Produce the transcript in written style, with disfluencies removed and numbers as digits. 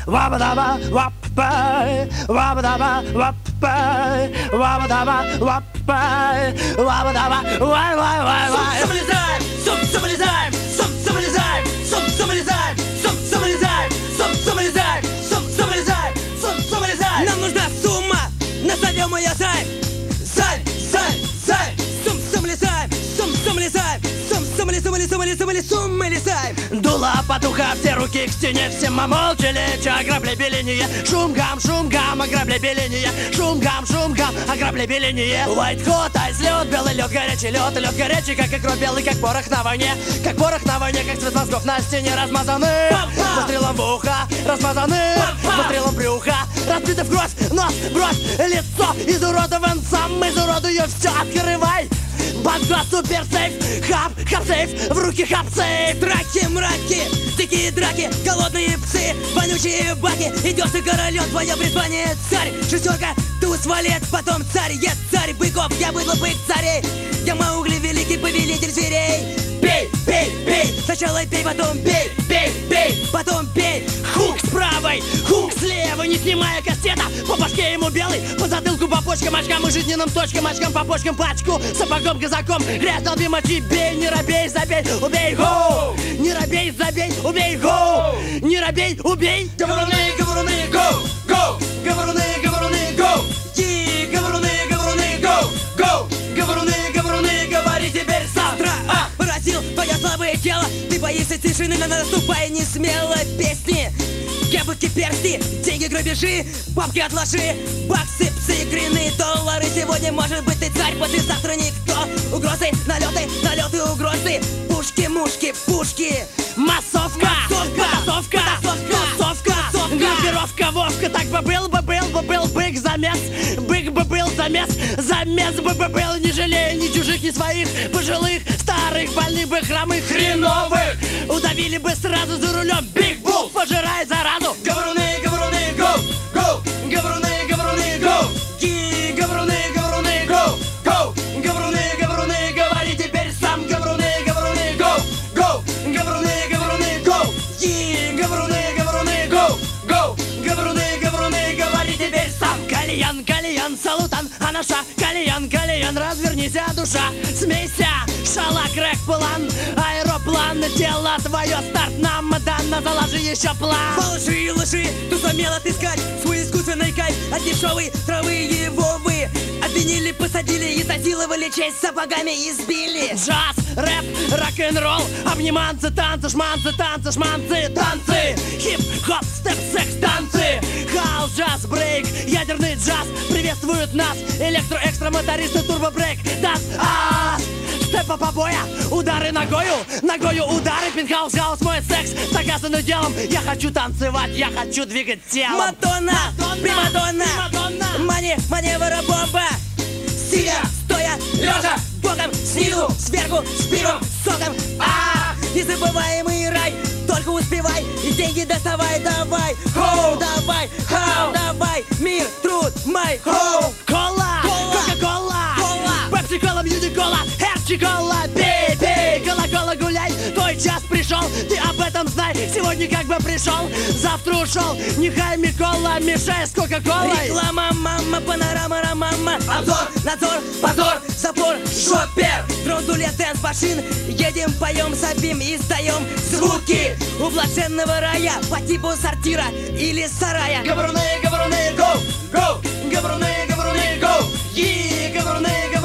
wabba-dabba, wappa, wabba-dabba, wappa, wabba-dabba, wappa, wabba-dabba, why. Самолезаем, самолезаем, самолезаем, самолезаем, самолезаем, самолезаем, самолезаем, самолезаем. Нам нужна сумма, назовем ее займ. Займ, займ, займ. Самолезаем, самолезаем, самолезаем. Дуло петуха, все руки к стене, все мы молча леча, ограбли беление. Шум-гам, ограбли беление. Шум-гам, ограбли беление. White-hot, айс-лед, белый лед, горячий, как и кровь, белый, как порох на войне. Как порох на войне, как цвет мозгов на стене размазаны. Выстрелом в ухо, размазаны. Выстрелом в брюхо, разбиты в кровь, нос, бровь, лицо изуродован сам, изуродую все, открывай. Банда суперсейф, хап-сейф, в руки хап-сейф. Драки, мраки, дикие драки, голодные псы, вонючие баки. Идешь ты королем, твое призвание царь. Шестерка, туз, валет, потом царь. Я царь быков, я быдло бык царей. Я Маугли, великий повелитель зверей. Пей, пей, пей, сначала пей, потом пей, пей, пей, потом пей. Хук с правой, хук с левой, не снимая кастета. По башке ему белый, по затылку, по почкам, очкам и жизненным точкам, очкам, по почкам, пачку, сапогом, казаком. Грязь, долби, мочи, бей, не робей, забей, убей, гоу. Не робей, забей, убей, гоу. Не робей, убей. Говоруны, говоруны, гоу, гоу. Говоруны, говоруны, гоу. Ки, говоруны, говоруны, гоу, гоу. Говоруны, говоруны, говори теперь сам. Поразил твое слабое тело. Ты боишься тишины, но наступай не смело. Песни, кепки, персти, деньги, грабежи, бабки отложи. Баксы, псы, грины, доллары. Сегодня может быть ты царь, послезавтра никто. Угрозы, налеты, угрозы. Пушки, мушки, пушки. Массовка, Массовка, группировка, Вовка. Так бы был бык замес. Бык бы был замес бы был. Не жалея ни чужих, ни своих, пожилых, старых, больных бы, хромых, хреновых. Удавили бы сразу за рулем. Биг Булл, пожирай заразу. Говоруны, говоруны, гоу, гоу. Говоруны, говоруны, гоу. Ки, говоруны, говоруны, гоу, гоу. Говоруны, говоруны, говори теперь сам. Говоруны, говоруны, гоу, гоу. Говоруны, говоруны, гоу. Ки, говоруны, говоруны, гоу, гоу. Говоруны, говоруны, говори теперь сам. Кальян, салутан, анаша. Кальян, развернись, душа. Смейся, шалак, рэк, план. Аэроплан, тело твое, старт нам дан. Заложи еще план. Положи, лжи, ты сумел отыскать свой искусственный кайф от дешевой травы его вы обвинили, посадили, изнасиловали, честь сапогами избили. Джаз, рэп, рок-н-ролл, обниманцы, танцы, шманцы, танцы. Хип-хоп, степ, секс, танцы. Хаус, джаз, брейк, ядерный джаз приветствуют нас. Электро-экстра, мотористы, турбо-брейк, данс, степа побоя, удары ногою удары, пентхаус, хаус, мой секс, доказанный делом. Я хочу танцевать, я хочу двигать телом. Мадонна, примадонна, маневра бомба. Сидя, стоя, лежа, боком, снизу, сверху, с пивом, соком. Незабываемый рай, только успевай, и деньги доставай, давай. Хоу, давай, хау, давай, мир, труд, май, хоу. Кола, кока-кола, пепси-кола, мьюзи-кола, эрчи-кола, пей, кола-кола, гуляй, твой час пришел, ты об этом знай. Сегодня как бы пришел, завтра ушел. Нехай Микола, мешай с кока-колой. Реклама, мама, панорама, ромама. Обзор, надзор, позор, запор, шопер. Дрон-дулет, дэнс-машин. Едем, поем, сопим, издаем звуки у блаженного рая по типу сортира или сарая. Говоруны, говоруны, гоу, гоу. Говоруны, говоруны, гоу. Говоруны,